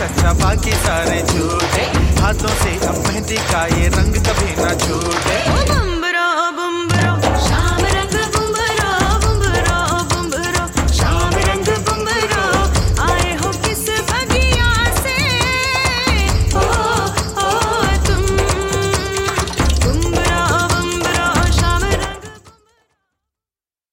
सच्चा बाकी सारे झूठे, हाथों से अब मेहंदी का ये रंग कभी ना छूटे।